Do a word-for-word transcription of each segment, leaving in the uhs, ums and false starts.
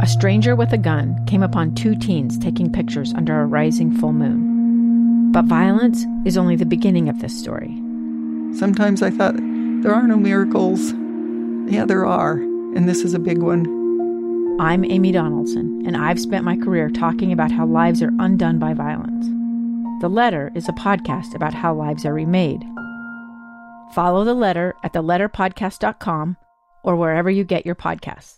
a stranger with a gun came upon two teens taking pictures under a rising full moon. But violence is only the beginning of this story. Sometimes I thought, there are no miracles. Yeah, there are, and this is a big one. I'm Amy Donaldson, and I've spent my career talking about how lives are undone by violence. The Letter is a podcast about how lives are remade. Follow The Letter at the letter podcast dot com or wherever you get your podcasts.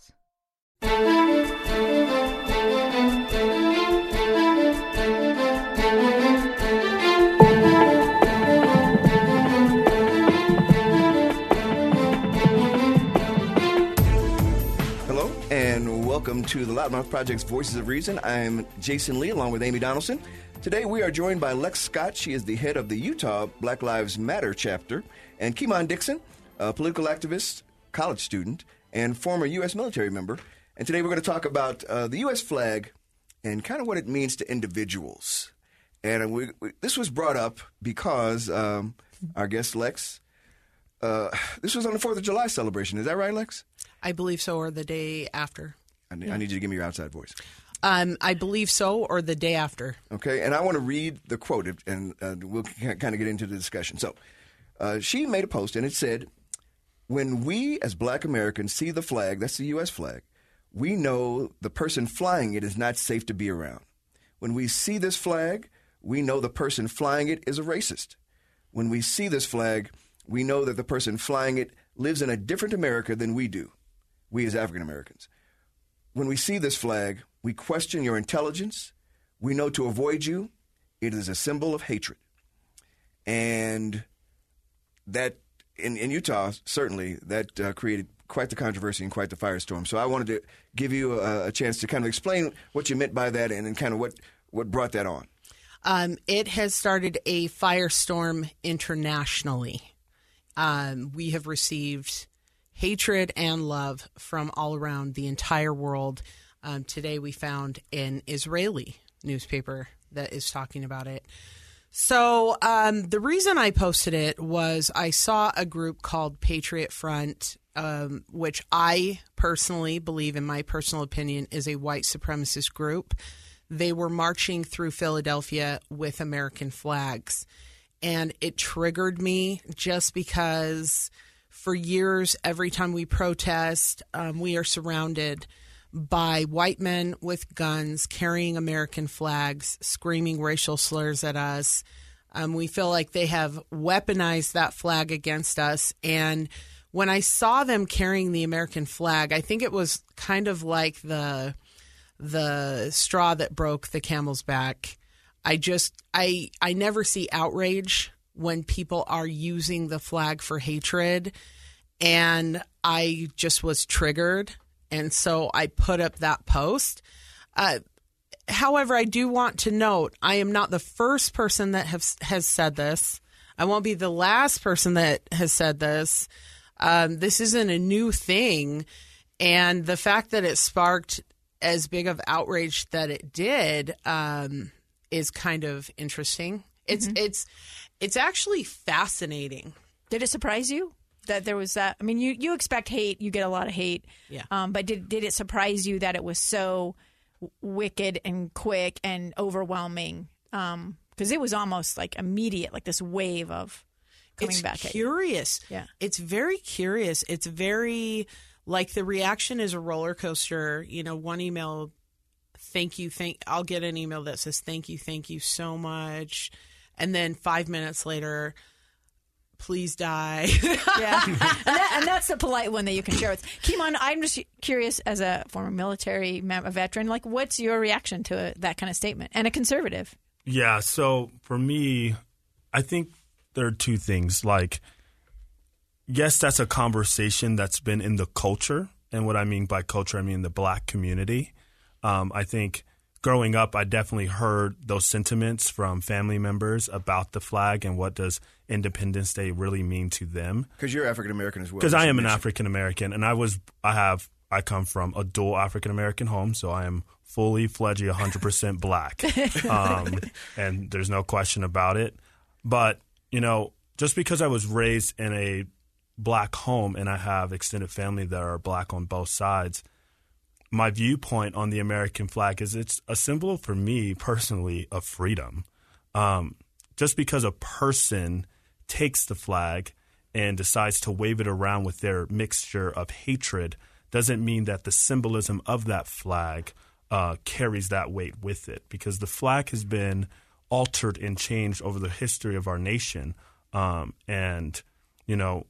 Hello, and welcome to the Loudmouth Project's Voices of Reason. I'm Jason Lee, along with Amy Donaldson. Today we are joined by Lex Scott. She is the head of the Utah Black Lives Matter chapter, and Kimon Dixon, a political activist, college student, and former U S military member. And today we're going to talk about uh, the U S flag and kind of what it means to individuals. And we, we, this was brought up because um, our guest, Lex, uh, this was on the fourth of July celebration. Is that right, Lex? I believe so, or the day after. I need, I need you to give me your outside voice. Um, I believe so, or the day after. Okay, and I want to read the quote, and uh, we'll kind of get into the discussion. So uh, she made a post, and it said, "When we as Black Americans see the flag, that's the U S flag, we know the person flying it is not safe to be around. When we see this flag, we know the person flying it is a racist. When we see this flag, we know that the person flying it lives in a different America than we do, we as African Americans. When we see this flag, we question your intelligence. We know to avoid you, it is a symbol of hatred." And that, in, in Utah, certainly, that uh, created quite the controversy and quite the firestorm. So I wanted to give you a, a chance to kind of explain what you meant by that and, and kind of what, what brought that on. Um, it has started a firestorm internationally. Um, we have received hatred and love from all around the entire world. Um, today we found an Israeli newspaper that is talking about it. So um, the reason I posted it was I saw a group called Patriot Front, um, which I personally believe, in my personal opinion, is a white supremacist group. They were marching through Philadelphia with American flags. And it triggered me just because for years, every time we protest, um, we are surrounded by white men with guns carrying American flags, screaming racial slurs at us. Um, we feel like they have weaponized that flag against us. And when I saw them carrying the American flag, I think it was kind of like the the straw that broke the camel's back. I just, I, I never see outrage when people are using the flag for hatred. And I just was triggered. And so I put up that post. Uh, however, I do want to note, I am not the first person that have, has said this. I won't be the last person that has said this. Um, this isn't a new thing. And the fact that it sparked as big of outrage that it did um, is kind of interesting. It's mm-hmm. it's it's actually fascinating. Did it surprise you that there was that? I mean, you, you expect hate. You get a lot of hate. Yeah. Um, but did did it surprise you that it was so wicked and quick and overwhelming? Um, because it was almost like immediate, like this wave of coming it's back. It's curious. Yeah. It's very curious. It's very, like, the reaction is a roller coaster. You know, one email, thank you, thank. I'll get an email that says, thank you, thank you so much. And then five minutes later, please die. Yeah. And, that, and that's the polite one that you can share with. Kimon, I'm just curious, as a former military mem- a veteran, like, what's your reaction to a, that kind of statement? And a conservative. Yeah, so for me, I think there are two things. Like, yes, that's a conversation that's been in the culture. And what I mean by culture, I mean the Black community. Um, I think growing up, I definitely heard those sentiments from family members about the flag and what does Independence Day really mean to them. Because you're African American as well. Because I am an African American, and I was, I have, I come from a dual African American home, so I am fully fledged, one hundred percent Black, um, and there's no question about it. But you know, just because I was raised in a Black home and I have extended family that are Black on both sides, my viewpoint on the American flag is it's a symbol for me personally of freedom. Um, just because a person takes the flag and decides to wave it around with their mixture of hatred doesn't mean that the symbolism of that flag uh, carries that weight with it, because the flag has been altered and changed over the history of our nation. Um, and, you know,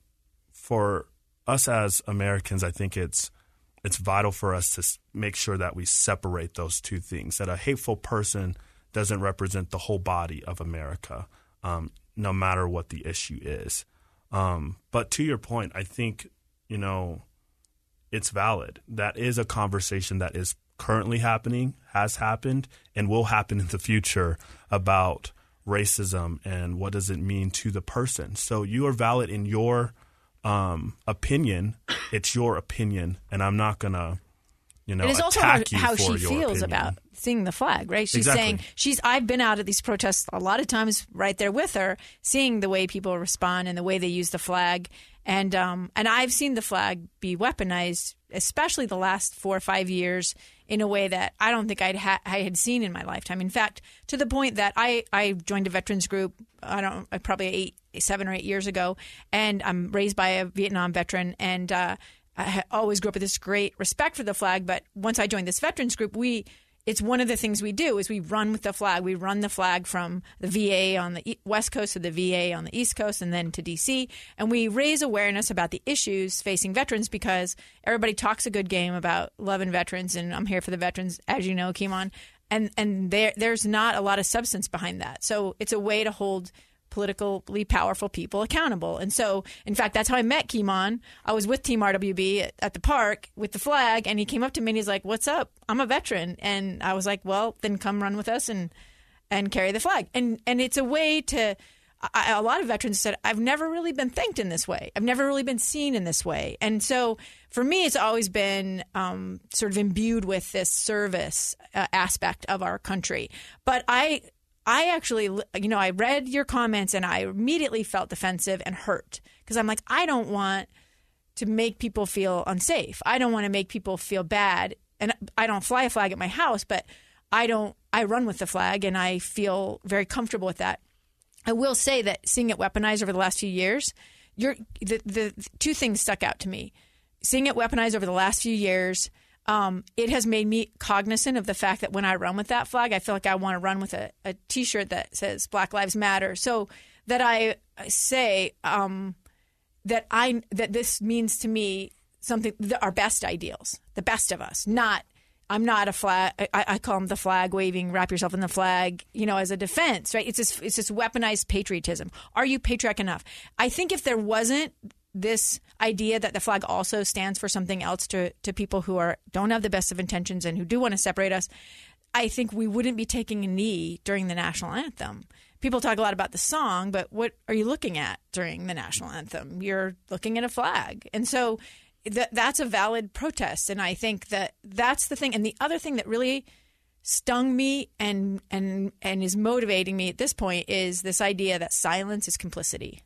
for us as Americans, I think it's it's vital for us to s- make sure that we separate those two things, that a hateful person doesn't represent the whole body of America, um, no matter what the issue is. Um, but to your point, I think, you know, it's valid. That is a conversation that is currently happening, has happened, and will happen in the future about racism and what does it mean to the person. So you are valid in your um, opinion. It's your opinion, and I'm not going to, you know, it is also attack how, you how for she your feels opinion. about seeing the flag, right? She's Exactly. saying she's. I've been out at these protests a lot of times, right there with her, seeing the way people respond and the way they use the flag, and um, and I've seen the flag be weaponized, especially the last four or five years, in a way that I don't think I'd ha- I had seen in my lifetime. In fact, to the point that I, I joined a veterans group, I don't probably eight, seven or eight years ago, and I'm raised by a Vietnam veteran, and uh, I always grew up with this great respect for the flag. But once I joined this veterans group, we it's one of the things we do is we run with the flag. We run the flag from the V A on the West Coast to the V A on the East Coast and then to D C. And we raise awareness about the issues facing veterans because everybody talks a good game about loving veterans, and I'm here for the veterans, as you know, Kimon. And and there there's not a lot of substance behind that. So it's a way to hold politically powerful people accountable. And so, in fact, that's how I met Kimon. I was with Team R W B at, at the park with the flag, and he came up to me and he's like, "What's up? I'm a veteran." And I was like, "Well, then come run with us and and carry the flag." And and it's a way to. I, a lot of veterans said, "I've never really been thanked in this way. I've never really been seen in this way." And so, for me, it's always been um, sort of imbued with this service uh, aspect of our country. But I. I actually, you know, I read your comments and I immediately felt defensive and hurt because I'm like, I don't want to make people feel unsafe. I don't want to make people feel bad. And I don't fly a flag at my house, but I don't, I run with the flag and I feel very comfortable with that. I will say that seeing it weaponized over the last few years, you're, the, the, the two things stuck out to me. Seeing it weaponized over the last few years, Um, it has made me cognizant of the fact that when I run with that flag, I feel like I want to run with a, a T-shirt that says Black Lives Matter. So that I say um, that I that this means to me something, the, our best ideals, the best of us. Not, I'm not a flag. I, I call them the flag waving, wrap yourself in the flag, you know, as a defense, right? It's this, it's this weaponized patriotism. Are you patriotic enough? I think if there wasn't this idea that the flag also stands for something else to, to people who are don't have the best of intentions and who do want to separate us, I think we wouldn't be taking a knee during the national anthem. People talk a lot about the song, but what are you looking at during the national anthem? You're looking at a flag. And so th- that's a valid protest. And I think that that's the thing. And the other thing that really stung me and and and is motivating me at this point is this idea that silence is complicity.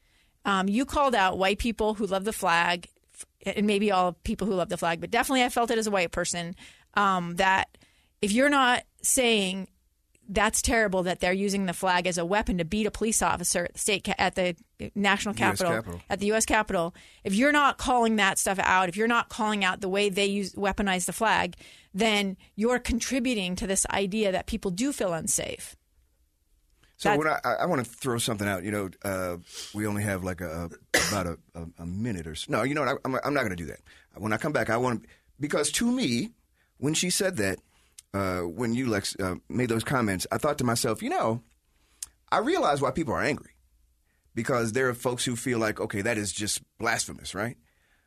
Um, you called out white people who love the flag, and maybe all people who love the flag, but definitely I felt it as a white person, um, that if you're not saying that's terrible that they're using the flag as a weapon to beat a police officer at the state ca- at the national capital, Capitol. at the U S Capitol, if you're not calling that stuff out, if you're not calling out the way they use weaponize the flag, then you're contributing to this idea that people do feel unsafe. So That- when I, I want to throw something out, you know, uh, we only have like a, about a, a, a minute or so. No, you know what? I, I'm, I'm not going to do that. When I come back, I want to, because to me, when she said that, uh, when you Lex uh, made those comments, I thought to myself, you know, I realize why people are angry, because there are folks who feel like, okay, that is just blasphemous, right?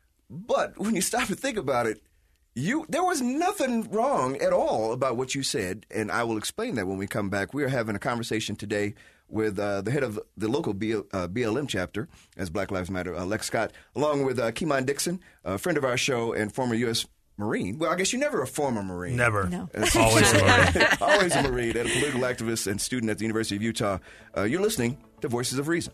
But when you stop and think about it, You, there was nothing wrong at all about what you said, and I will explain that when we come back. We are having a conversation today with uh, the head of the local B L, uh, B L M chapter, as Black Lives Matter, uh, Lex Scott, along with uh, Kimon Dixon, a friend of our show and former U S Marine. Well, I guess you're never a former Marine. Never. No. Always a Marine. Always a Marine, and a political activist and student at the University of Utah. Uh, you're listening to Voices of Reason.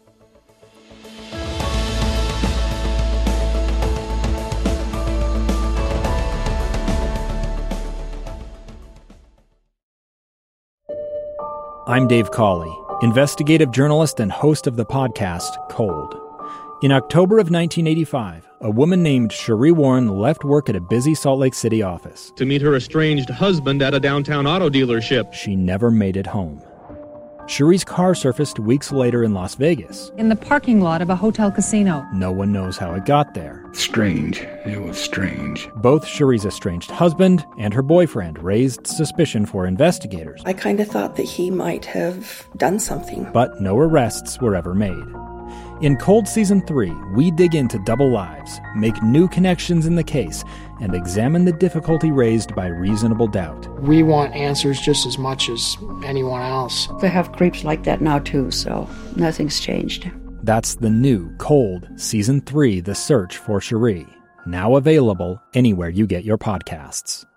I'm Dave Cawley, investigative journalist and host of the podcast Cold. In October of nineteen eighty-five, a woman named Cherie Warren left work at a busy Salt Lake City office to meet her estranged husband at a downtown auto dealership. She never made it home. Cherie's car surfaced weeks later in Las Vegas. In the parking lot of a hotel casino. No one knows how it got there. Strange. It was strange. Both Cherie's estranged husband and her boyfriend raised suspicion for investigators. I kind of thought that he might have done something. But no arrests were ever made. In Cold Season three, we dig into double lives, make new connections in the case, and examine the difficulty raised by reasonable doubt. We want answers just as much as anyone else. They have creeps like that now too, so nothing's changed. That's the new Cold Season three, The Search for Cherie, now available anywhere you get your podcasts.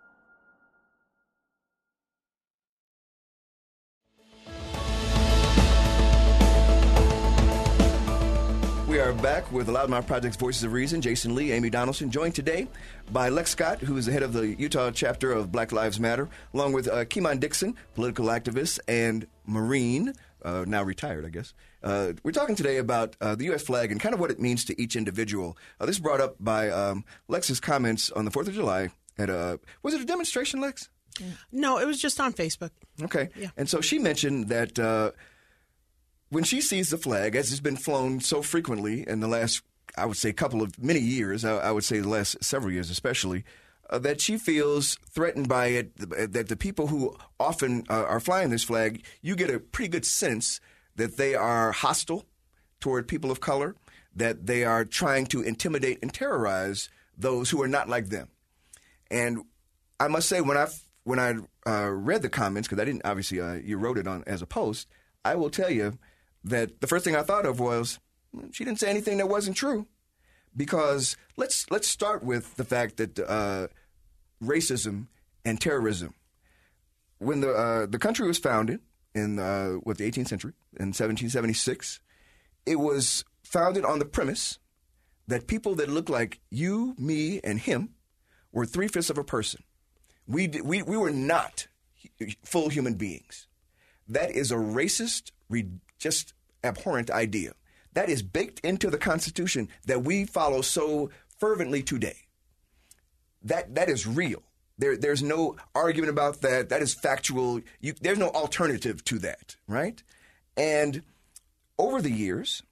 We are back with the Loudmouth Project's Voices of Reason. Jason Lee, Amy Donaldson, joined today by Lex Scott, who is the head of the Utah chapter of Black Lives Matter, along with uh, Kimon Dixon, political activist and Marine, uh, now retired, I guess. Uh, we're talking today about uh, the U S flag and kind of what it means to each individual. Uh, this is brought up by um, Lex's comments on the fourth of July at a, was it a demonstration, Lex? No, it was just on Facebook. Okay. Yeah. And so she mentioned that uh, when she sees the flag, as it's been flown so frequently in the last, I would say, couple of many years, I, I would say the last several years especially, uh, that she feels threatened by it, that the people who often uh, are flying this flag, you get a pretty good sense that they are hostile toward people of color, that they are trying to intimidate and terrorize those who are not like them. And I must say, when I when I uh, read the comments, because I didn't, obviously, uh, you wrote it on as a post, I will tell you that the first thing I thought of was, she didn't say anything that wasn't true. Because let's let's start with the fact that uh, racism and terrorism, when the uh, the country was founded in uh, what the eighteenth century in seventeen seventy-six, it was founded on the premise that people that looked like you, me, and him were three fifths of a person. We we we were not full human beings. That is a racist, just abhorrent idea. That is baked into the Constitution that we follow so fervently today. That that is real. There there's no argument about that. That is factual. You, there's no alternative to that, right? And over the years,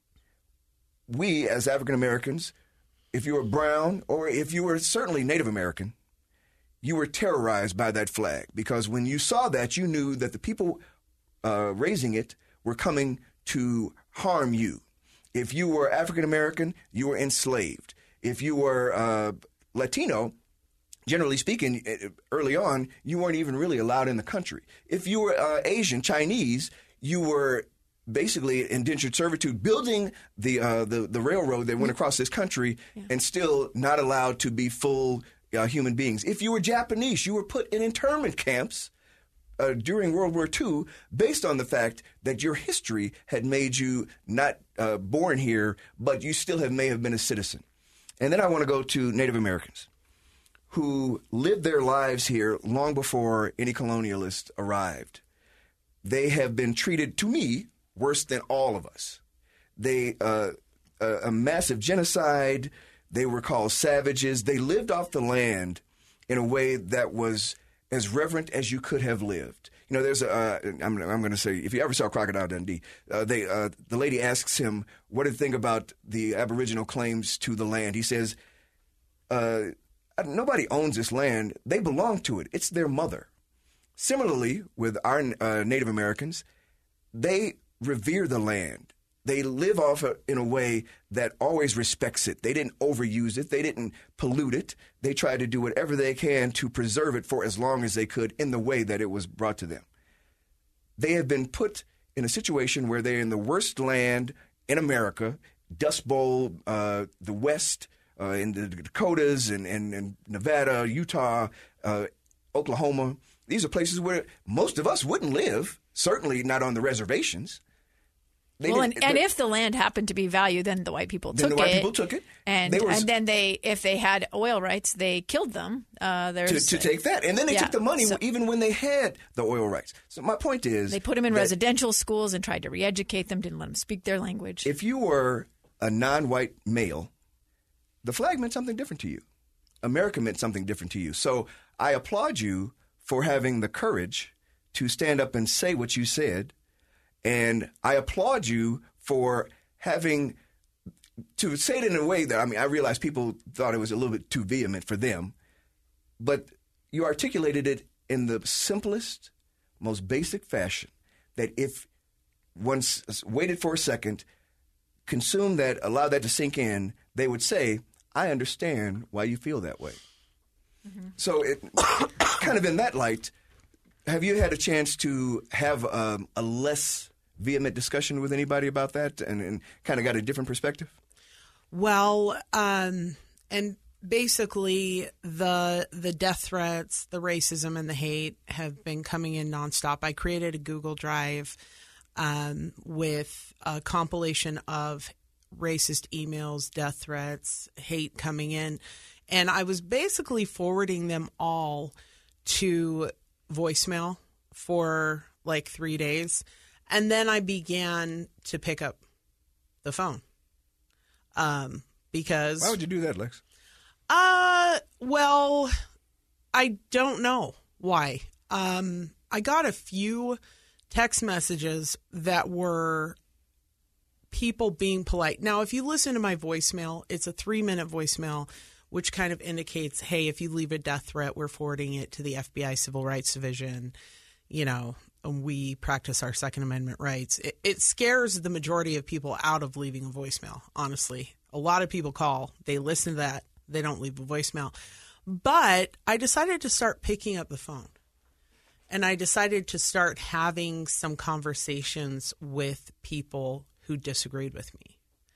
we as African Americans, if you were brown or if you were certainly Native American, you were terrorized by that flag, because when you saw that, you knew that the people uh, raising it were coming to harm you. If you were African American, you were enslaved. If you were uh, Latino, generally speaking, early on, you weren't even really allowed in the country. If you were uh, Asian, Chinese, you were basically indentured servitude, building the uh, the, the railroad that went across this country, yeah. and still not allowed to be full uh, human beings. If you were Japanese, you were put in internment camps Uh, during World War Two, based on the fact that your history had made you not uh, born here, but you still have may have been a citizen. And then I want to go to Native Americans who lived their lives here long before any colonialists arrived. They have been treated, to me, worse than all of us. They uh, a, a massive genocide. They were called savages. They lived off the land in a way that was as reverent as you could have lived. You know, there's a, uh, I'm, I'm going to say, if you ever saw Crocodile Dundee, uh, they, uh, the lady asks him, what did he think about the Aboriginal claims to the land? He says, uh, nobody owns this land. They belong to it. It's their mother. Similarly, with our uh, Native Americans, they revere the land. They live off a, in a way that always respects it. They didn't overuse it. They didn't pollute it. They tried to do whatever they can to preserve it for as long as they could in the way that it was brought to them. They have been put in a situation where they're in the worst land in America, Dust Bowl, uh, the West, uh, in the Dakotas, and, and, and Nevada, Utah, uh, Oklahoma. These are places where most of us wouldn't live, certainly not on the reservations. They well, didn't- and, and they- if the land happened to be valued, then the white people Then took the white it. people took it. And They were- and then they, if they had oil rights, they killed them. Uh, to, there's to take that. And then they yeah, took the money so- even when they had the oil rights. So my point is... They put them in that residential schools and tried to re-educate them, didn't let them speak their language. if you were a non-white male, the flag meant something different to you. America meant something different to you. So I applaud you for having the courage to stand up and say what you said. And I applaud you for having to say it in a way that, I mean, I realize people thought it was a little bit too vehement for them, but you articulated it in the simplest, most basic fashion, that if one s- waited for a second, consumed that, allowed that to sink in, they would say, I understand why you feel that way. Mm-hmm. So it, kind of in that light, have you had a chance to have um, a less vehement discussion with anybody about that and, and kind of got a different perspective? Well, um, and basically the the death threats, the racism, and the hate have been coming in nonstop. I created a Google Drive um, with a compilation of racist emails, death threats, hate coming in, and I was basically forwarding them all to voicemail for like three days, and then I began to pick up the phone. Um, because why would you do that, Lex? Uh, well, I don't know why. Um, I got a few text messages that were people being polite. Now, if you listen to my voicemail, it's a three minute voicemail, which kind of indicates, hey, if you leave a death threat, we're forwarding it to the F B I Civil Rights Division. You know, we practice our Second Amendment rights. It, it scares the majority of people out of leaving a voicemail, honestly. A lot of people call, they listen to that, they don't leave a voicemail. But I decided to start picking up the phone. And I decided to start having some conversations with people who disagreed with me.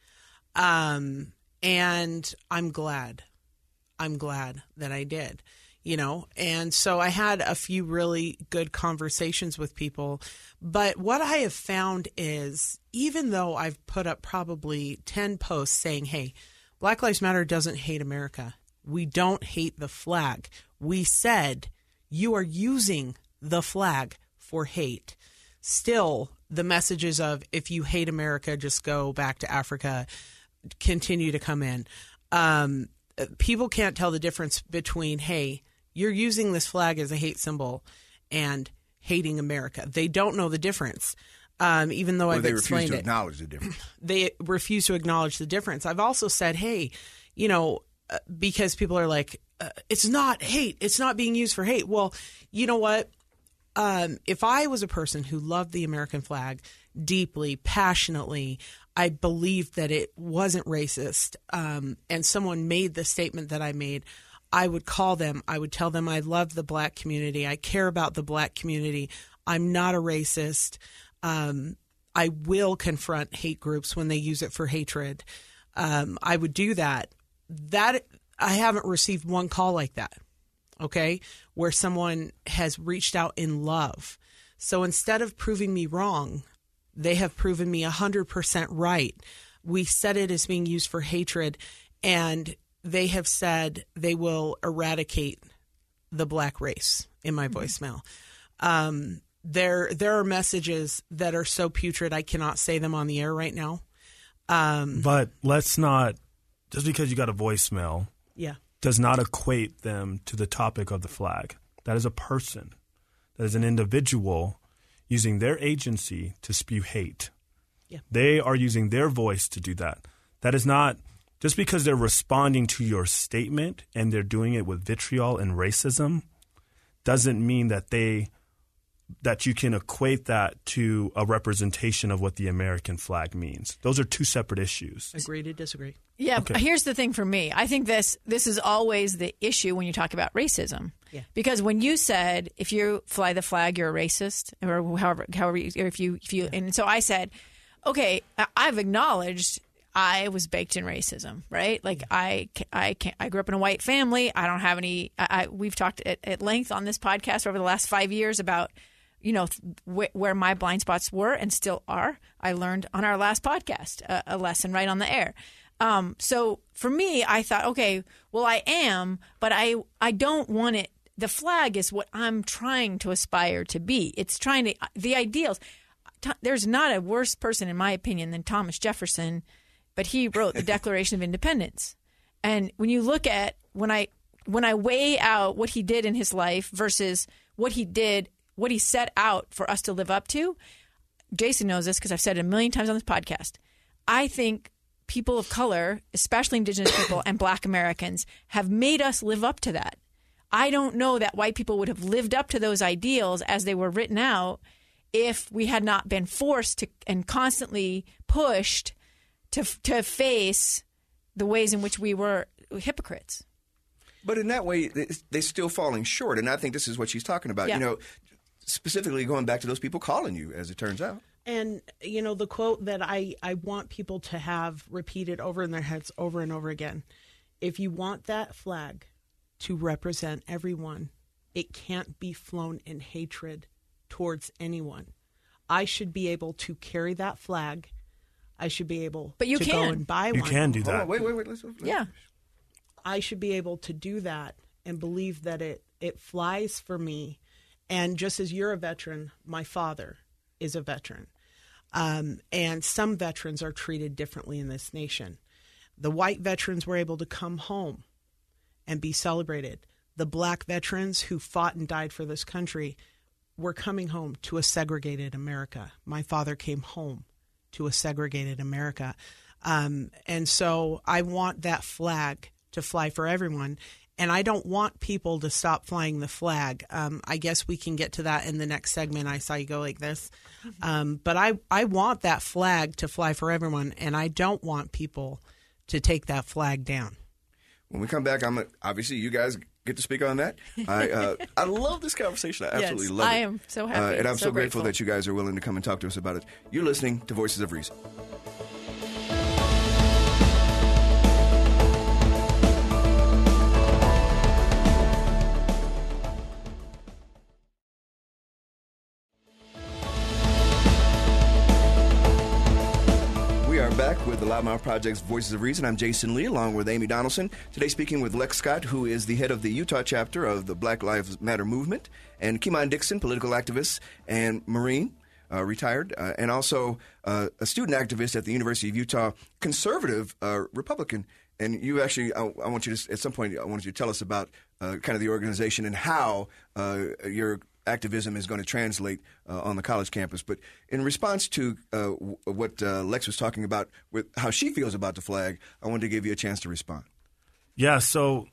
Um, and I'm glad. I'm glad that I did. You know, and so I had a few really good conversations with people. But what I have found is, even though I've put up probably ten posts saying, hey, Black Lives Matter doesn't hate America. We don't hate the flag. We said you are using the flag for hate. Still, the messages of if you hate America, just go back to Africa, continue to come in. Um, people can't tell the difference between, hey, you're using this flag as a hate symbol and hating America. They don't know the difference, um, even though or I've they explained refuse to it. acknowledge the difference. They refuse to acknowledge the difference. I've also said, hey, you know, uh, because people are like, uh, it's not hate. It's not being used for hate. Well, you know what? Um, if I was a person who loved the American flag deeply, passionately, I believed that it wasn't racist, um, and someone made the statement that I made, I would call them. I would tell them I love the black community. I care about the black community. I'm not a racist. Um, I will confront hate groups when they use it for hatred. Um, I would do that. That I haven't received one call like that, okay, where someone has reached out in love. So instead of proving me wrong, they have proven me one hundred percent right. We said it as being used for hatred, and they have said they will eradicate the black race in my mm-hmm. voicemail. Um, there, there are messages that are so putrid I cannot say them on the air right now. Um, but let's not, just because you got a voicemail, yeah, does not equate them to the topic of the flag. That is a person. That is an individual using their agency to spew hate. Yeah. They are using their voice to do that. That is not, just because they're responding to your statement and they're doing it with vitriol and racism, doesn't mean that they that you can equate that to a representation of what the American flag means. Those are two separate issues. Agree to disagree. Yeah, Okay. here's the thing for me. I think this this is always the issue when you talk about racism. Yeah. Because when you said if you fly the flag, you're a racist, or however, however, you, or if you, if you, yeah. and so I said, okay, I've acknowledged I was baked in racism, right? Like I, I, can't, I grew up in a white family. I don't have any. I, I we've talked at, at length on this podcast over the last five years about you know, wh- where my blind spots were and still are. I learned on our last podcast a, a lesson right on the air. Um, so for me, I thought, okay, well, I am, but I I don't want it. The flag is what I'm trying to aspire to be. It's trying to the ideals. There's not a worse person, in my opinion, than Thomas Jefferson, but he wrote the Declaration of Independence. And when you look at when I when I weigh out what he did in his life versus what he did, what he set out for us to live up to, Jason knows this because I've said it a million times on this podcast. I think people of color, especially Indigenous people and Black Americans, have made us live up to that. I don't know that white people would have lived up to those ideals as they were written out if we had not been forced to and constantly pushed to to face the ways in which we were hypocrites. But in that way, they're still falling short. And I think this is what she's talking about. Yeah. You know, specifically going back to those people calling you, as it turns out. And, you know, the quote that I, I want people to have repeated over in their heads over and over again. If you want that flag to represent everyone, it can't be flown in hatred towards anyone. I should be able to carry that flag. I should be able but you to can. go and buy you one. You can do that. Hold on, wait, wait, wait. Let's, let's, yeah. I should be able to do that and believe that it, it flies for me. And just as you're a veteran, my father is a veteran. Um, and some veterans are treated differently in this nation. The white veterans were able to come home and be celebrated. The Black veterans who fought and died for this country were coming home to a segregated America. My father came home to a segregated America. Um, and so I want that flag to fly for everyone. And I don't want people to stop flying the flag. Um, I guess we can get to that in the next segment. I saw you go like this. Um, but I, I want that flag to fly for everyone, and I don't want people to take that flag down. When we come back, I'm a, obviously you guys get to speak on that. I uh, I love this conversation. I absolutely yes, love it. I am so happy. Uh, and I'm so, so grateful grateful that you guys are willing to come and talk to us about it. You're listening to Voices of Reason. Back with the Loudmouth Project's Voices of Reason. I'm Jason Lee, along with Amy Donaldson. Today speaking with Lex Scott, who is the head of the Utah chapter of the Black Lives Matter movement, and Kimon Dixon, political activist and Marine, uh, retired, uh, and also uh, a student activist at the University of Utah, conservative uh, Republican. And you actually, I, I want you to, at some point, I want you to tell us about uh, kind of the organization and how uh, your activism is going to translate uh, on the college campus. But in response to uh, w- what uh, Lex was talking about with how she feels about the flag, I wanted to give you a chance to respond. Yeah, so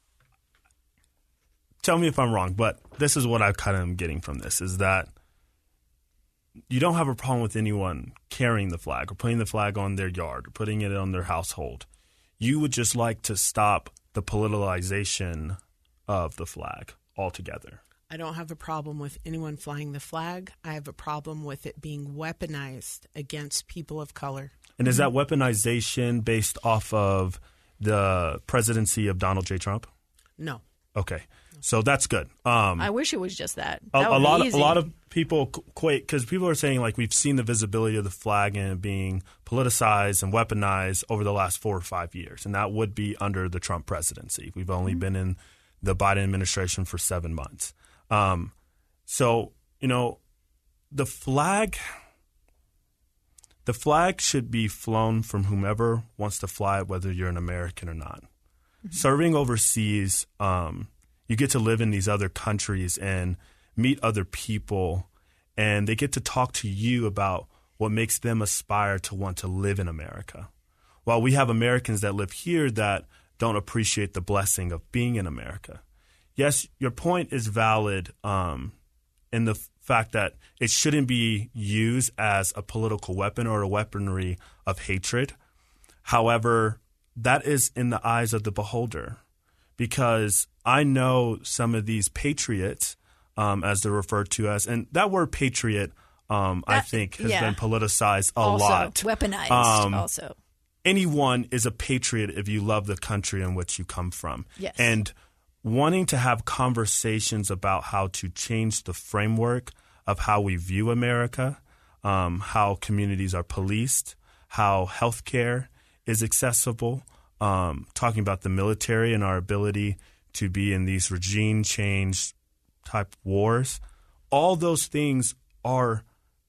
tell me if I'm wrong, but this is what I kind of am getting from this, is that you don't have a problem with anyone carrying the flag or putting the flag on their yard or putting it on their household. You would just like to stop the politicization of the flag altogether. I don't have a problem with anyone flying the flag. I have a problem with it being weaponized against people of color. And is that weaponization based off of the presidency of Donald J. Trump? No. Okay. So that's good. Um, I wish it was just that. A, that would a lot, be easy. a lot of people quake because people are saying like we've seen the visibility of the flag and it being politicized and weaponized over the last four or five years, and that would be under the Trump presidency. We've only mm-hmm. been in the Biden administration for seven months. Um, so you know, the flag, the flag should be flown from whomever wants to fly it, whether you're an American or not. Mm-hmm. Serving overseas, um, you get to live in these other countries and meet other people, and they get to talk to you about what makes them aspire to want to live in America. While we have Americans that live here that don't appreciate the blessing of being in America. Yes, your point is valid um, in the f- fact that it shouldn't be used as a political weapon or a weaponry of hatred. However, that is in the eyes of the beholder, because I know some of these patriots, um, as they're referred to as, and that word patriot, um, that, I think, has yeah. been politicized a also, lot. Weaponized um, also. Anyone is a patriot if you love the country in which you come from. Yes. And wanting to have conversations about how to change the framework of how we view America, um, how communities are policed, how healthcare is accessible, um, talking about the military and our ability to be in these regime change type wars. All those things are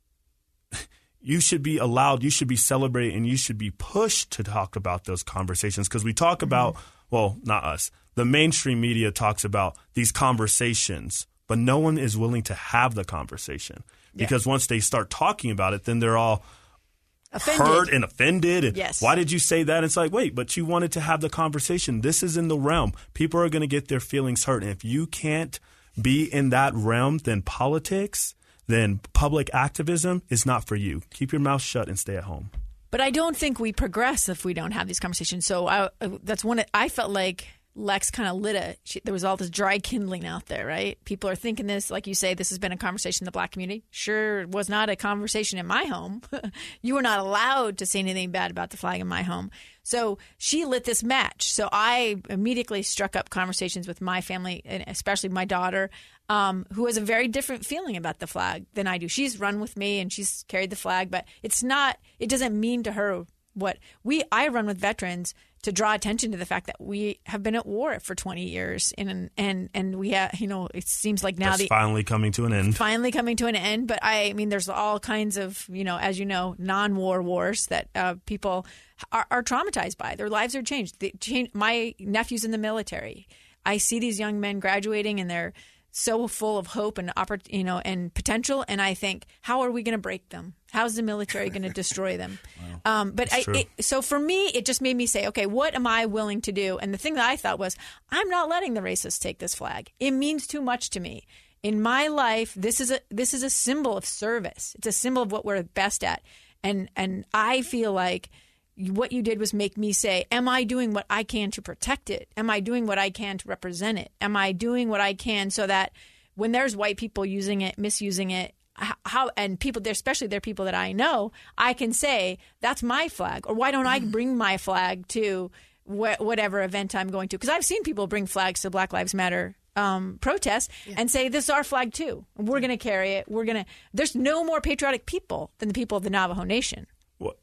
– you should be allowed, you should be celebrated, and you should be pushed to talk about those conversations because we talk about – well, not us. The mainstream media talks about these conversations, but no one is willing to have the conversation because yeah. once they start talking about it, then they're all – Offended. hurt and offended. And yes. Why did you say that? It's like, wait, but you wanted to have the conversation. This is in the realm. People are going to get their feelings hurt. And if you can't be in that realm, then politics, then public activism is not for you. Keep your mouth shut and stay at home. But I don't think we progress if we don't have these conversations. So I, that's one. I felt like Lex kind of lit a. She, there was all this dry kindling out there, right? People are thinking this, like you say, this has been a conversation in the Black community. Sure, it was not a conversation in my home. You were not allowed to say anything bad about the flag in my home. So she lit this match. So I immediately struck up conversations with my family, and especially my daughter, um, who has a very different feeling about the flag than I do. She's run with me and she's carried the flag, but it's not. It doesn't mean to her what we. I run with veterans to draw attention to the fact that we have been at war for twenty years, and and and we have, you know, it seems like now That's the finally coming to an end. Finally coming to an end, but I, I mean, there's all kinds of, you know, as you know, non-war wars that uh, people are, are traumatized by. Their lives are changed. They change. My nephew's in the military. I see these young men graduating, and they're so full of hope and oppor- you know, and potential. And I think, how are we going to break them? How's the military going to destroy them? Wow. Um, but I, it, so for me, it just made me say, okay, what am I willing to do? And the thing that I thought was, I'm not letting the racists take this flag. It means too much to me. In my life, this is a this is a symbol of service. It's a symbol of what we're best at. And and I feel like what you did was make me say, am I doing what I can to protect it? Am I doing what I can to represent it? Am I doing what I can so that when there's white people using it, misusing it, how and people, especially they're people that I know, I can say, that's my flag. Or why don't I bring my flag to wh- whatever event I'm going to? Because I've seen people bring flags to Black Lives Matter um, protests yeah. and say, this is our flag too. We're going to carry it. We're going to. There's no more patriotic people than the people of the Navajo Nation. What?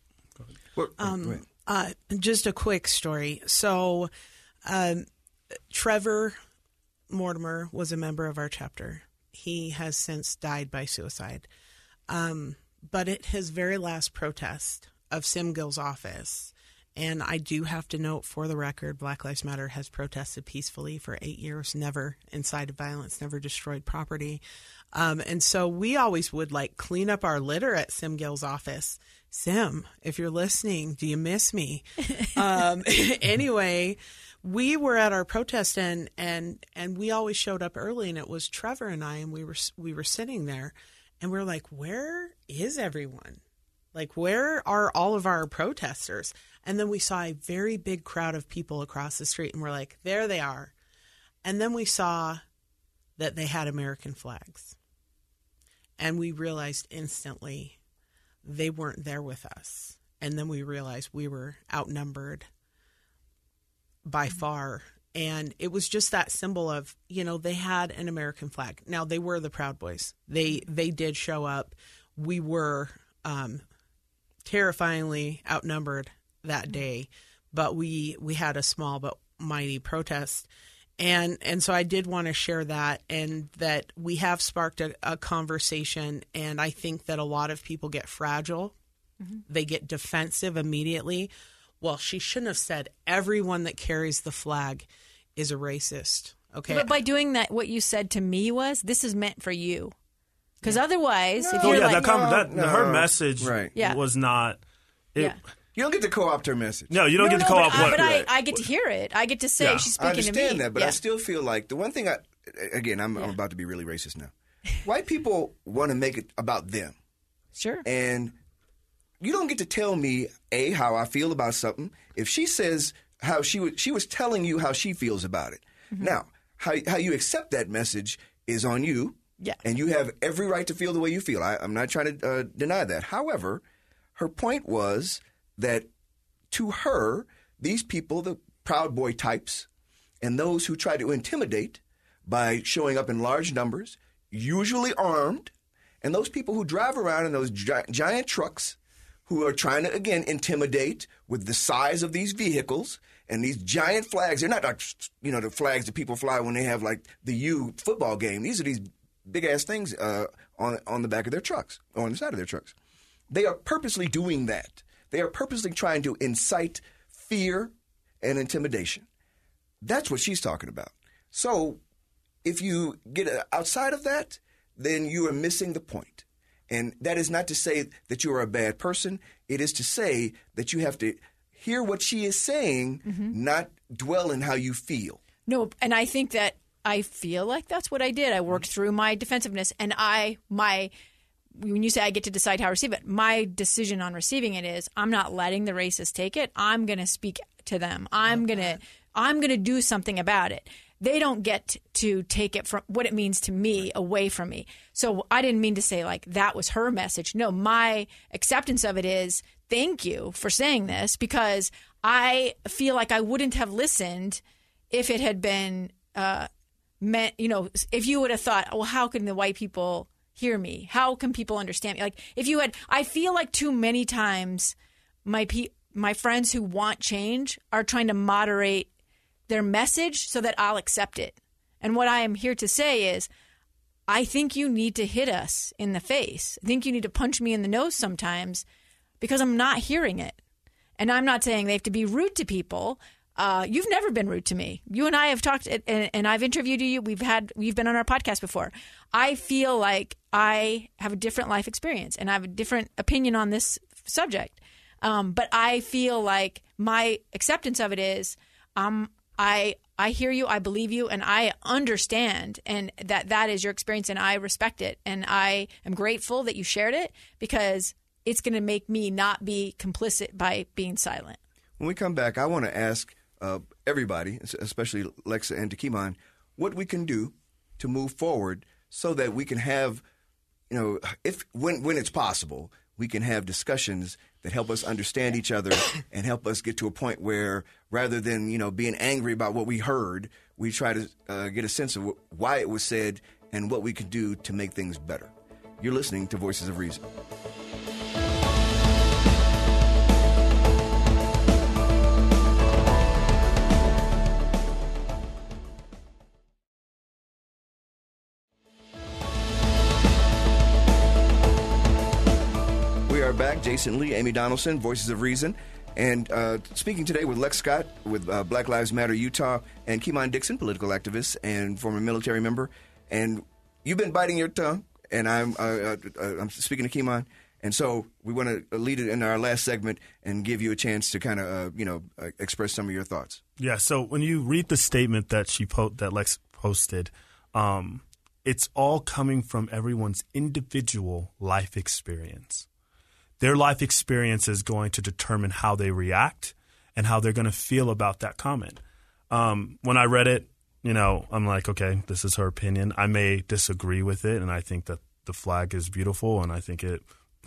Um, uh, just a quick story. So, um, Trevor Mortimer was a member of our chapter. He has since died by suicide. Um, but at his very last protest of Sim Gill's office, and I do have to note for the record, Black Lives Matter has protested peacefully for eight years, never incited violence, never destroyed property. Um, and so we always would like clean up our litter at Sim Gill's office. Sim, if you're listening, do you miss me? um, anyway, we were at our protest and, and and we always showed up early, and it was Trevor and I, and we were we were sitting there, and we we're like, where is everyone? Like, where are all of our protesters? And then we saw a very big crowd of people across the street, and we're like, there they are. And then we saw that they had American flags, and we realized instantly they weren't there with us. And then we realized we were outnumbered by far. And it was just that symbol of, you know, they had an American flag. Now, they were the Proud Boys. They they did show up. We were um, terrifyingly outnumbered that day, but we we had a small but mighty protest. And and so I did want to share that, and that we have sparked a, a conversation, and I think that a lot of people get fragile. Mm-hmm. They get defensive immediately. Well, she shouldn't have said everyone that carries the flag is a racist. Okay. But by doing that, what you said to me was, this is meant for you. Because yeah. otherwise, no. if you're oh, yeah, like... that, com- that no, her message right. yeah. was not... It, yeah. You don't get to co-opt her message. No, you don't no, get no, to co-opt but, what. But I, I get to hear it. I get to say, yeah. she's speaking to me. I understand that, but yeah. I still feel like the one thing I... Again, I'm, yeah. I'm about to be really racist now. White people want to make it about them. Sure. And you don't get to tell me, A, how I feel about something. If she says how she was, she was telling you how she feels about it. Mm-hmm. Now, how how you accept that message is on you. Yeah. And you have every right to feel the way you feel. I, I'm not trying to uh, deny that. However, her point was that to her, these people, the Proud Boy types, and those who try to intimidate by showing up in large numbers, usually armed, And those people who drive around in those gi- giant trucks who are trying to, again, intimidate with the size of these vehicles and these giant flags. They're not like, you know, the flags that people fly when they have like the U football game. These are these big-ass things uh, on, on the back of their trucks or on the side of their trucks. They are purposely doing that. They are purposely trying to incite fear and intimidation. That's what she's talking about. So if you get outside of that, then you are missing the point. And that is not to say that you are a bad person. It is to say that you have to hear what she is saying, mm-hmm. not dwell in how you feel. No, and I think that I feel like that's what I did. I worked through my defensiveness, and I, my, when you say I get to decide how to receive it, my decision on receiving it is I'm not letting the racist take it. I'm going to speak to them. I'm going to, I'm going to do something about it. They don't get to take it from what it means to me away from me. So I didn't mean to say like that was her message. No, my acceptance of it is thank you for saying this, because I feel like I wouldn't have listened if it had been uh, meant, you know, if you would have thought, well, how can the white people hear me? How can people understand me? Like if you had, I feel like too many times my pe- my friends who want change are trying to moderate their message so that I'll accept it. And what I am here to say is I think you need to hit us in the face. I think you need to punch me in the nose sometimes because I'm not hearing it. And I'm not saying they have to be rude to people. Uh, you've never been rude to me. You and I have talked, and, and I've interviewed you. We've had, we've been on our podcast before. I feel like I have a different life experience and I have a different opinion on this subject. Um, but I feel like my acceptance of it is um, I I hear you, I believe you, and I understand, and that that is your experience, and I respect it. And I am grateful that you shared it because it's going to make me not be complicit by being silent. When we come back, I want to ask uh, everybody, especially Lexa and Takimon, what we can do to move forward so that we can have, you know, if when when it's possible, we can have discussions that help us understand each other and help us get to a point where rather than, you know, being angry about what we heard, we try to uh, get a sense of wh- why it was said and what we can do to make things better. You're listening to Voices of Reason. Back, Jason Lee, Amy Donaldson, Voices of Reason, and uh, speaking today with Lex Scott with uh, Black Lives Matter Utah, and Kimon Dixon, political activist and former military member. And you've been biting your tongue, and I'm uh, uh, I'm speaking to Kimon, and so we want to lead it in our last segment and give you a chance to kind of uh, you know uh, express some of your thoughts. Yeah. So when you read the statement that she po- that Lex posted, um, it's all coming from everyone's individual life experience. Their life experience is going to determine how they react and how they're going to feel about that comment. Um, when I read it, you know, I'm like, okay, this is her opinion. I may disagree with it, and I think that the flag is beautiful, and I think it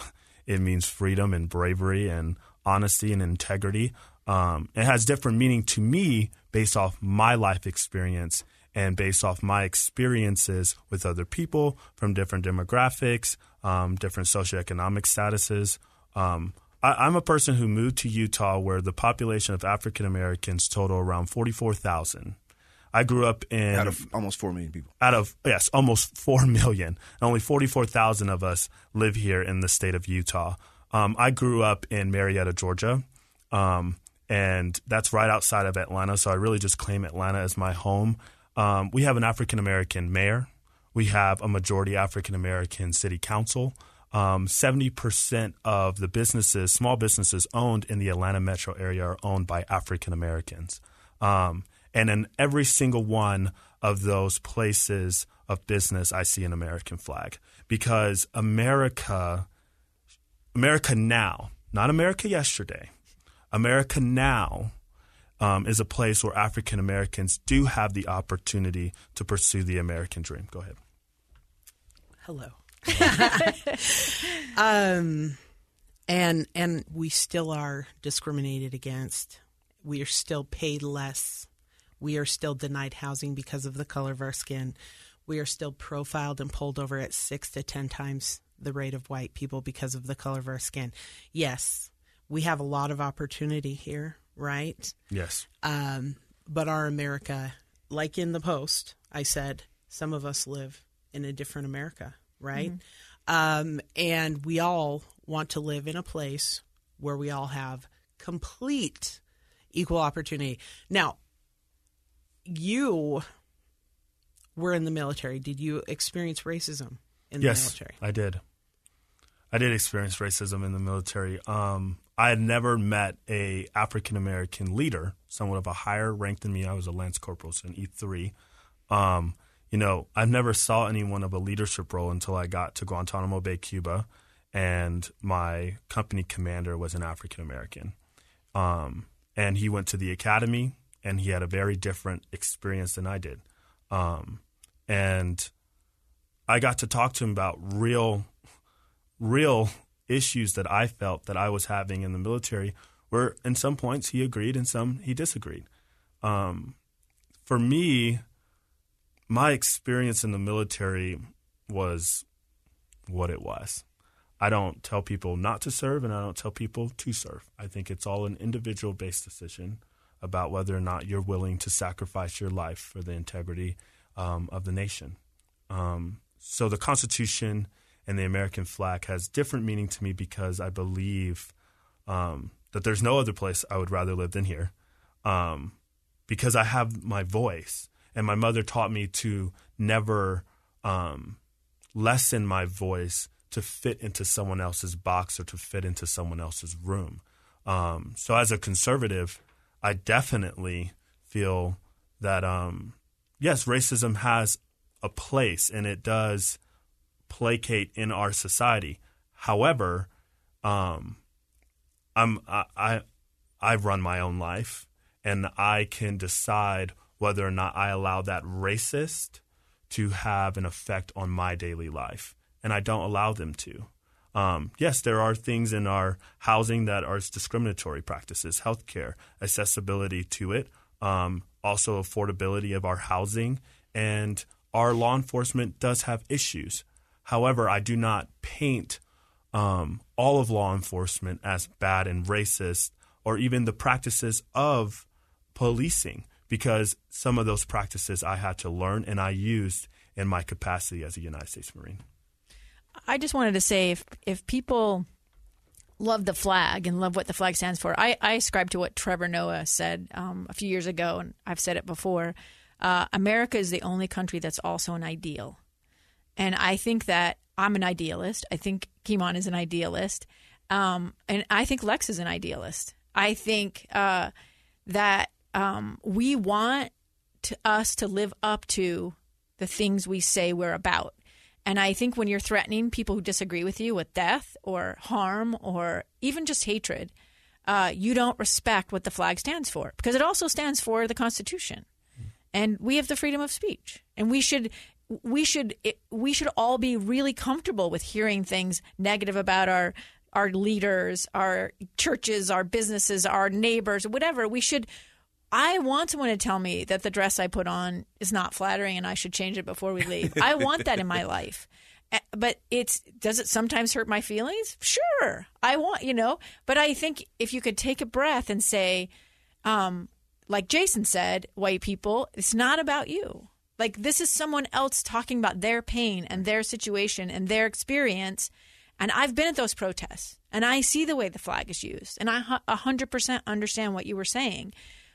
it means freedom and bravery and honesty and integrity. Um, it has different meaning to me based off my life experience and based off my experiences with other people from different demographics, um, different socioeconomic statuses. Um, I, I'm a person who moved to Utah where the population of African Americans total around forty-four thousand. I grew up in... Out of almost four million people. Out of, yes, almost four million. Only forty-four thousand of us live here in the state of Utah. Um, I grew up in Marietta, Georgia, um, and that's right outside of Atlanta, so I really just claim Atlanta as my home. Um, we have an African-American mayor. We have a majority African-American city council. Um, seventy percent of the businesses, small businesses owned in the Atlanta metro area are owned by African-Americans. Um, and in every single one of those places of business, I see an American flag because America, America now, not America yesterday, America now Um, is a place where African Americans do have the opportunity to pursue the American dream. Go ahead. Hello. um, and and we still are discriminated against. We are still paid less. We are still denied housing because of the color of our skin. We are still profiled and pulled over at six to ten times the rate of white people because of the color of our skin. Yes, we have a lot of opportunity here, right? Yes. Um, but our America, like in the Post, I said, some of us live in a different America, right? Mm-hmm. Um, and we all want to live in a place where we all have complete equal opportunity. Now, you were in the military. Did you experience racism in the yes, military? Yes, I did. I did experience racism in the military. Um, I had never met a African-American leader, someone of a higher rank than me. I was a Lance Corporal, so an E three. Um, you know, I've never saw anyone of a leadership role until I got to Guantanamo Bay, Cuba, and my company commander was an African-American. Um, and he went to the academy, and he had a very different experience than I did. Um, and I got to talk to him about real, real issues that I felt that I was having in the military, where in some points he agreed and some he disagreed. Um, for me, my experience in the military was what it was. I don't tell people not to serve, and I don't tell people to serve. I think it's all an individual-based decision about whether or not you're willing to sacrifice your life for the integrity um, of the nation. Um, so the Constitution and the American flag has different meaning to me because I believe um, that there's no other place I would rather live than here, um, because I have my voice. And my mother taught me to never um, lessen my voice to fit into someone else's box or to fit into someone else's room. Um, so as a conservative, I definitely feel that, um, yes, racism has a place and it does placate in our society. However, um, I'm, I, I, I run my own life, and I can decide whether or not I allow that racist to have an effect on my daily life. And I don't allow them to. Um, yes, there are things in our housing that are discriminatory practices, healthcare, accessibility to it, um, also affordability of our housing, and our law enforcement does have issues. However, I do not paint um, all of law enforcement as bad and racist, or even the practices of policing, because some of those practices I had to learn and I used in my capacity as a United States Marine. I just wanted to say, if if people love the flag and love what the flag stands for, I, I ascribe to what Trevor Noah said um, a few years ago, and I've said it before. Uh, America is the only country that's also an ideal. And I think that I'm an idealist. I think Kimon is an idealist. Um, and I think Lex is an idealist. I think uh, that um, we want to, us to live up to the things we say we're about. And I think when you're threatening people who disagree with you with death or harm or even just hatred, uh, you don't respect what the flag stands for, because it also stands for the Constitution. And we have the freedom of speech. And we should we should it, we should all be really comfortable with hearing things negative about our our leaders, our churches, our businesses, our neighbors, whatever. We should I want someone to tell me that the dress I put on is not flattering and I should change it before we leave. I want that in my life. But it's does it sometimes hurt my feelings? Sure. I want, you know, but I think if you could take a breath and say, um, like Jason said, white people, it's not about you. Like, this is someone else talking about their pain and their situation and their experience. And I've been at those protests and I see the way the flag is used. And I one hundred percent understand what you were saying.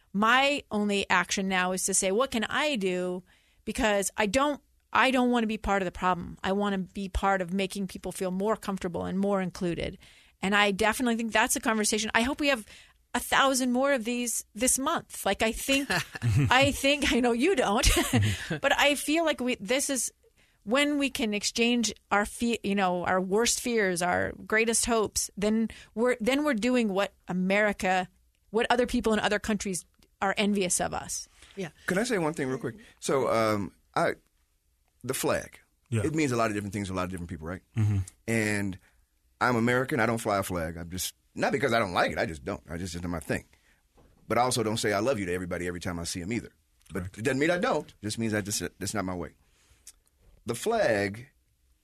My only action now is to say, what can I do? Because I don't I don't want to be part of the problem. I want to be part of making people feel more comfortable and more included. And I definitely think that's a conversation. I hope we have a thousand more of these this month. Like, I think, I think, I know you don't, but I feel like we, this is when we can exchange our, fe- you know, our worst fears, our greatest hopes, then we're, then we're doing what America, what other people in other countries are envious of us. Yeah. Can I say one thing real quick? So, um, I, the flag, yeah. It means a lot of different things to a lot of different people, right? Mm-hmm. And I'm American. I don't fly a flag. I'm just, not because I don't like it. I just don't. I just, it's not my thing. But I also don't say I love you to everybody every time I see them either. But Correct. It doesn't mean I don't. It just means I just, that's not my way. The flag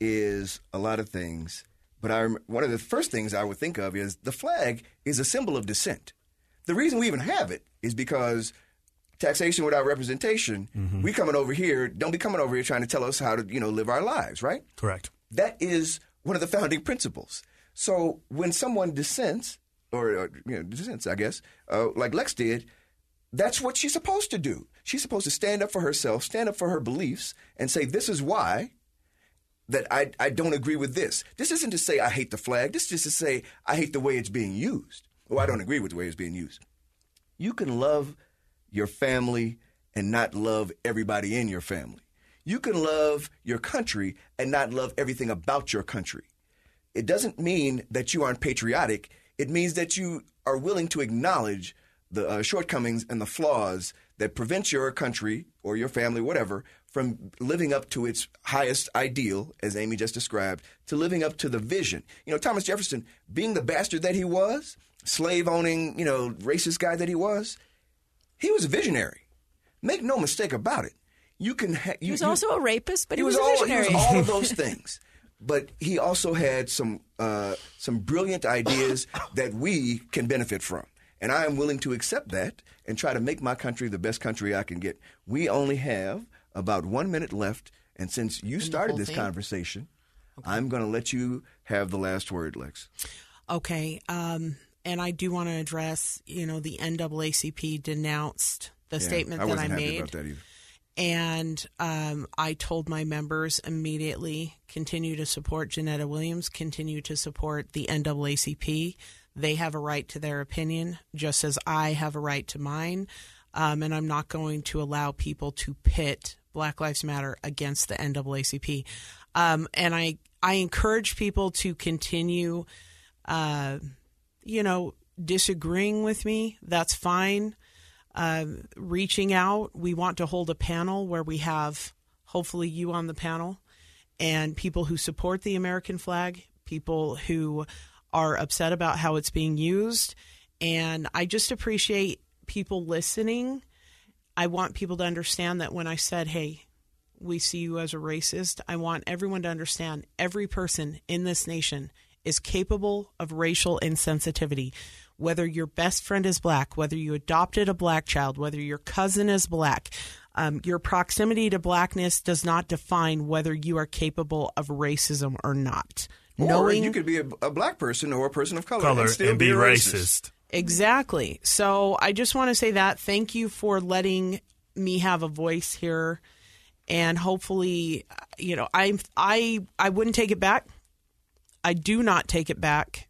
is a lot of things, but I, one of the first things I would think of is the flag is a symbol of dissent. The reason we even have it is because taxation without representation, mm-hmm. we coming over here, don't be coming over here trying to tell us how to, you know, live our lives, right? Correct. That is one of the founding principles. So when someone dissents, or, or you know, dissents, I guess, uh, like Lex did, that's what she's supposed to do. She's supposed to stand up for herself, stand up for her beliefs, and say, this is why that I, I don't agree with this. This isn't to say I hate the flag. This is just to say I hate the way it's being used. Or I don't agree with the way it's being used. You can love your family and not love everybody in your family. You can love your country and not love everything about your country. It doesn't mean that you aren't patriotic. It means that you are willing to acknowledge the uh, shortcomings and the flaws that prevent your country or your family, whatever, from living up to its highest ideal, as Amy just described, to living up to the vision. You know, Thomas Jefferson, being the bastard that he was, slave-owning, you know, racist guy that he was, he was a visionary. Make no mistake about it. You can. Ha- you, he was you, also a rapist, but he, he was, was a all, visionary. He was all of those things. But he also had some uh, some brilliant ideas that we can benefit from. And I am willing to accept that and try to make my country the best country I can get. We only have about one minute left. And since you started this thing? conversation, okay. I'm going to let you have the last word, Lex. Okay. Um, and I do want to address, you know, the N double A C P denounced the yeah, statement I that I happy made. About that either. And um, I told my members immediately, continue to support Janetta Williams, continue to support the N double A C P. They have a right to their opinion, just as I have a right to mine. Um, and I'm not going to allow people to pit Black Lives Matter against the N double A C P. Um, and I, I encourage people to continue, uh, you know, disagreeing with me. That's fine. Uh, reaching out. We want to hold a panel where we have hopefully you on the panel and people who support the American flag, people who are upset about how it's being used. And I just appreciate people listening. I want people to understand that when I said, hey, we see you as a racist, I want everyone to understand every person in this nation is capable of racial insensitivity. Whether your best friend is black, whether you adopted a black child, whether your cousin is black, um, your proximity to blackness does not define whether you are capable of racism or not. Or Knowing, you could be a, a black person or a person of color, color and still and be, be racist. racist. Exactly. So I just want to say that. Thank you for letting me have a voice here. And hopefully, you know, I I I wouldn't take it back. I do not take it back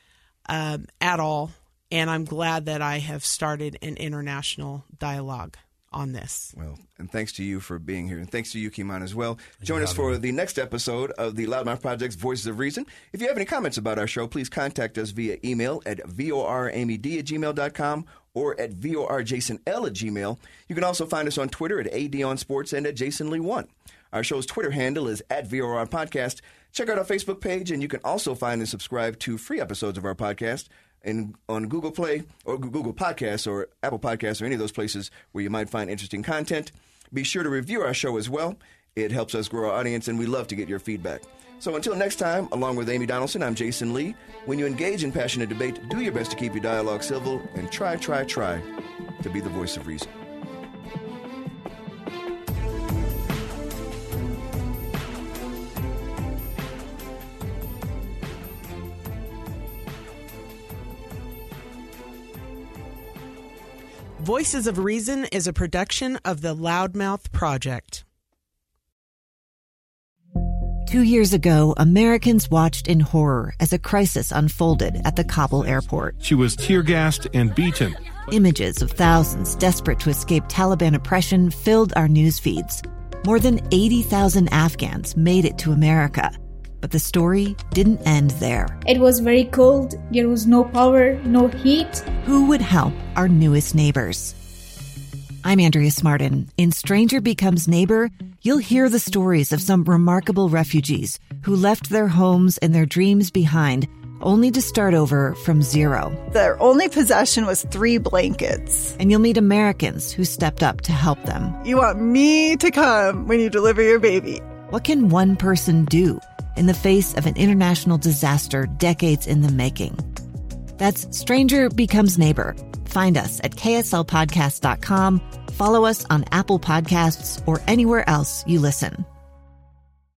um, at all. And I'm glad that I have started an international dialogue on this. Well, and thanks to you for being here. And thanks to you, Kimon, as well. Join us for the next episode of the Loudmouth Project's Voices of Reason. If you have any comments about our show, please contact us via email at voramyd at gmail dot com or at vorjasonl at gmail. You can also find us on Twitter at adonsports and at Jason Lee one. Our show's Twitter handle is at V O R Podcast. Check out our Facebook page, and you can also find and subscribe to free episodes of our podcast in, on Google Play or Google Podcasts or Apple Podcasts or any of those places where you might find interesting content. Be sure to review our show as well. It helps us grow our audience, and we love to get your feedback. So until next time, along with Amy Donaldson, I'm Jason Lee. When you engage in passionate debate, do your best to keep your dialogue civil and try, try, try to be the voice of reason. Voices of Reason is a production of the Loudmouth Project. Two years ago, Americans watched in horror as a crisis unfolded at the Kabul airport. She was tear-gassed and beaten. Images of thousands desperate to escape Taliban oppression filled our news feeds. More than eighty thousand Afghans made it to America. But the story didn't end there. It was very cold. There was no power, no heat. Who would help our newest neighbors? I'm Andrea Smartin. In Stranger Becomes Neighbor, you'll hear the stories of some remarkable refugees who left their homes and their dreams behind, only to start over from zero. Their only possession was three blankets. And you'll meet Americans who stepped up to help them. You want me to come when you deliver your baby. What can one person do in the face of an international disaster decades in the making. That's Stranger Becomes Neighbor. Find us at K S L podcast dot com. Follow us on Apple Podcasts or anywhere else you listen.